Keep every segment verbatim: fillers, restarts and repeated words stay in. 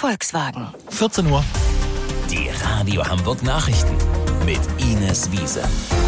Volkswagen. vierzehn Uhr. Die Radio Hamburg Nachrichten mit Ines Wiese.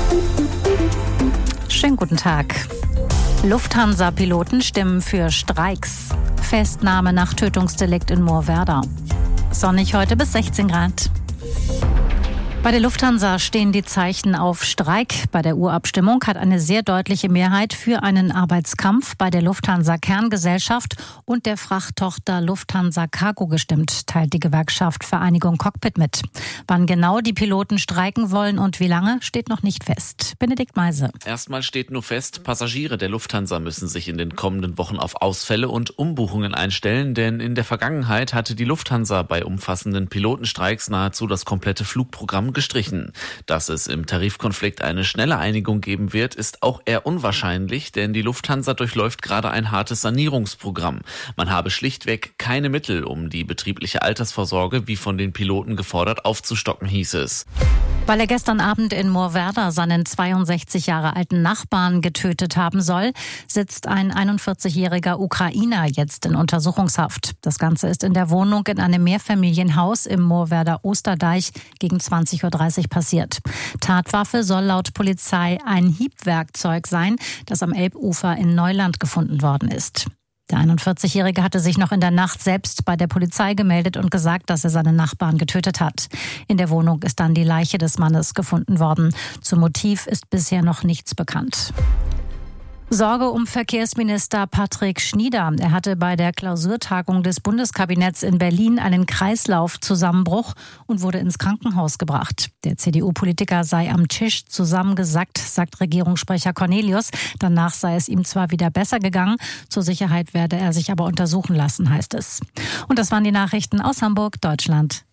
Schönen guten Tag. Lufthansa-Piloten stimmen für Streiks. Festnahme nach Tötungsdelikt in Moorwerder. Sonnig heute bis sechzehn Grad. Bei der Lufthansa stehen die Zeichen auf Streik. Bei der Urabstimmung hat eine sehr deutliche Mehrheit für einen Arbeitskampf bei der Lufthansa-Kerngesellschaft und der Frachttochter Lufthansa Cargo gestimmt, teilt die Gewerkschaft Vereinigung Cockpit mit. Wann genau die Piloten streiken wollen und wie lange, steht noch nicht fest. Benedikt Meise. Erstmal steht nur fest, Passagiere der Lufthansa müssen sich in den kommenden Wochen auf Ausfälle und Umbuchungen einstellen, denn in der Vergangenheit hatte die Lufthansa bei umfassenden Pilotenstreiks nahezu das komplette Flugprogramm gestrichen. Dass es im Tarifkonflikt eine schnelle Einigung geben wird, ist auch eher unwahrscheinlich, denn die Lufthansa durchläuft gerade ein hartes Sanierungsprogramm. Man habe schlichtweg keine Mittel, um die betriebliche Altersvorsorge, wie von den Piloten gefordert, aufzustocken, hieß es. Weil er gestern Abend in Moorwerder seinen zweiundsechzig Jahre alten Nachbarn getötet haben soll, sitzt ein einundvierzigjähriger Ukrainer jetzt in Untersuchungshaft. Das Ganze ist in der Wohnung in einem Mehrfamilienhaus im Moorwerder Osterdeich gegen zwanzig Uhr dreißig passiert. Tatwaffe soll laut Polizei ein Hiebwerkzeug sein, das am Elbufer in Neuland gefunden worden ist. Der einundvierzigjährige hatte sich noch in der Nacht selbst bei der Polizei gemeldet und gesagt, dass er seinen Nachbarn getötet hat. In der Wohnung ist dann die Leiche des Mannes gefunden worden. Zum Motiv ist bisher noch nichts bekannt. Sorge um Verkehrsminister Patrick Schnieder. Er hatte bei der Klausurtagung des Bundeskabinetts in Berlin einen Kreislaufzusammenbruch und wurde ins Krankenhaus gebracht. Der C D U-Politiker sei am Tisch zusammengesackt, sagt Regierungssprecher Cornelius. Danach sei es ihm zwar wieder besser gegangen, zur Sicherheit werde er sich aber untersuchen lassen, heißt es. Und das waren die Nachrichten aus Hamburg, Deutschland.